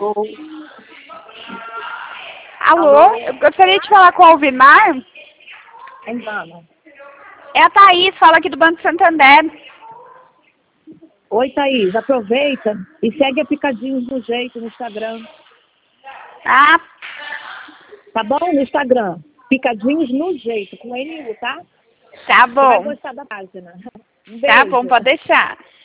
Alô? Alô? Eu gostaria de falar com o Alvimar. Engana. É a Thaís, fala aqui do Banco Santander. Oi, Thaís. Aproveita e segue a Picadinhos no Jeito no Instagram. Ah, Tá bom? No Instagram. Picadinhos no Jeito, com NU, tá? tá Você vai bom. gostar da página. Um Tá beijo. bom, pode deixar.